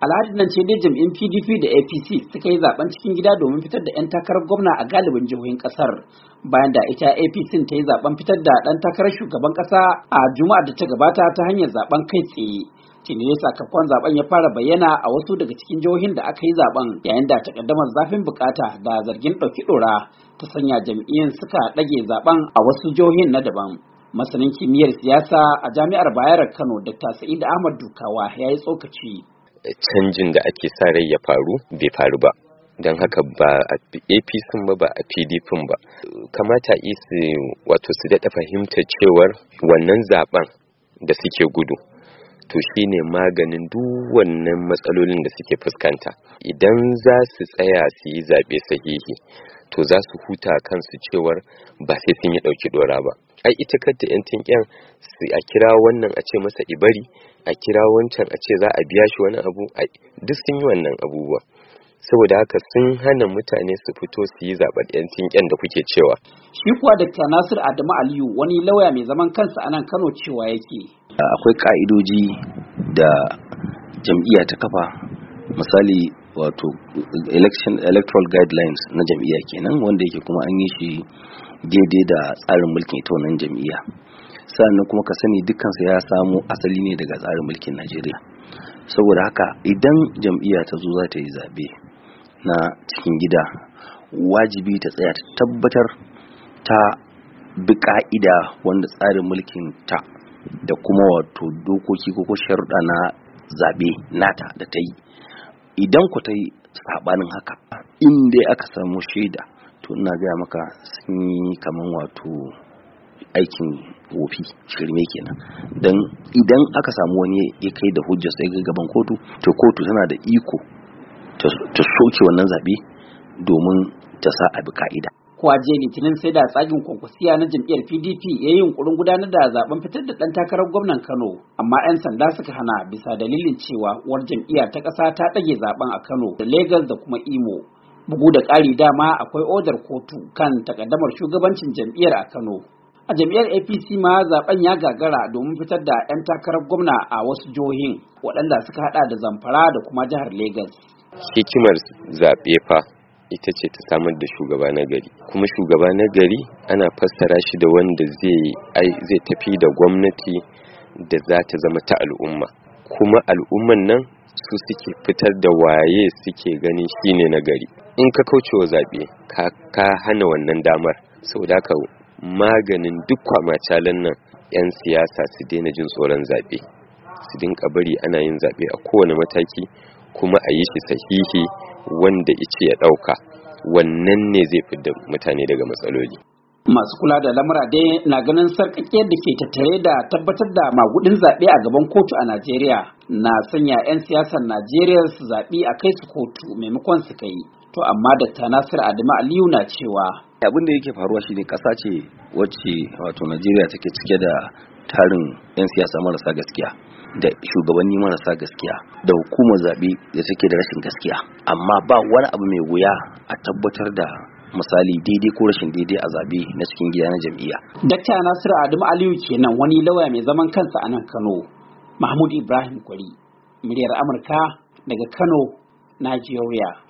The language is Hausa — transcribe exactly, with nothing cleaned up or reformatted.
Alhaji nan ce dai jam'in P D P da A P C suka yi zaben cikin gida domin fitar da 'yan takarar gwamna a galibin jihohin kasar, bayan da ita A P C ta yi zaben fitar da ɗan takarar shugaban ƙasa a Juma'ar da ta gabata ta hanyar zaben kai tsaye. Tuni ne sakamakon zaben ya fara bayyana a wasu daga cikin jihohin da aka yi zaben, yayin da takaddamar zafin bukata da zargin ɗauki ɗora ta sanya jam'iyyun suka ɗage zaben a wasu jihohin na daban. Masanin kimiyyar siyasa a Jami'ar Bayero Kano, Dakta Sa'id Ahmad Dukawa, ya yi tsokaci. Canjin da ake sa rai ya faru bai faru ba, don haka ba a A P C ba ba a P D P ba. Kamata isi wato su daɗa fahimtar cewar wannan zaben da suke gudu to shine maganin duk wannan matsalolin da suke fuskanta. Idan za su tsaya su yi zaɓe sahihi to za su huta kansu cewar ba sai sun yi ɗauki ɗora ba. Ai ita kanta yan tinƙen a kira wannan a ce masa ibari, a kira wancan a ce za a biya shi wani abu, duk sun yi wannan abubuwa. Saboda haka sun hana mutane su fito su yi zaɓen yan tinƙen da kuke cewa. Shi kuwa Dakta Nasir Adamu Aliyu, wani lauya mai zaman kansa a nan Kano, cewa yake. Akwai ka'idoji da jam'iyya ta kafa, misali wato election electoral guidelines na jam'iyya kenan, wanda yake kuma an yi shi daidai da tsarin mulkin ita wannan jam'iyya. Sannan kuma ka sani dukkansa ya samo asali ne daga tsarin mulkin Najeriya. Saboda haka idan jam'iyya ta zo za ta yi zabe na cikin gida, wajibi ta tsaya ta tabbatar ta bi ka'ida wanda tsarin mulkin ta da kuma wato dokoki ko sharuɗa na zabe nata da ta yi. Idan ku ta yi sabanin haka, in dai aka samu shaida, to ina gaya maka sun yi kaman wato aikin wofi, shirme kenan. Dan idan aka samu wani ya kai da hujja sai ga gaban kotu, to kotu tana da iko ta soke wannan zabe domin ta sa a bi ka'ida. Kuwa je Litinin sai da tsagin kwankwasiya na jam'iyyar P D P ya yi yunkurin gudanar da zaben fitar da ɗan takarar gwamnan Kano, amma 'yan sanda suka hana bisa dalilin cewa uwar jam'iyya ta ƙasa ta ɗage zaben a Kano da Lagos da kuma Imo. Bugu da ƙari dama akwai odar kotu kan takaddamar shugabancin jam'iyyar a Kano. A jam'iyyar A P C ma zaben ya gagara domin fitar da 'yan takarar gwamna a wasu jihohin, waɗanda suka hada da Zamfara da kuma jihar Lagos. Hikimar zaɓe fa ita ce ta samar da shugaba na gari, kuma shugaba na gari ana fassara shi da wanda zai zai tafi da gwamnati da za ta zama ta al'umma, kuma al'umman nan su suke fitar da waye suke ganin shine na gari. In ka kauce wa zaɓe ka, ka hana wannan damar. Saboda haka maganin duk kwamacalan nan 'yan siyasa su daina jin tsoron zaɓe, su dinka bari ana yin zaɓe a kowane mataki, kuma a yi shi sahihi wanda ice ya ɗauka. Wannan ne zai fidda mutane daga matsaloli. Masu kula da lamura dai na ganin sarƙaƙiyar da ke tattare da tabbatar da magudin zaɓe a gaban kotu a Najeriya na sanya 'yan siyasar Najeriya su zaɓi a kai su kotu maimakon su kai. To amma Dakta Nasir Adamu Aliyu na cewa abin da yake faruwa shine ƙasa ce wacce wato Najeriya take cike da tarin 'yan siyasa marasa gaskiya, da shugabanni marasa gaskiya, da hukumar zaɓe da take da rashin gaskiya. Amma ba wani abu mai wuya a tabbatar da misali daidai ko rashin daidai a zaɓe na cikin gida na jam'iyya. Dakta Nasiru Adamu Aliyu kenan, wani lauya mai zaman kansa a nan Kano. Mahmud Ibrahim Kwari, muryar Amurka daga Kano, Najeriya.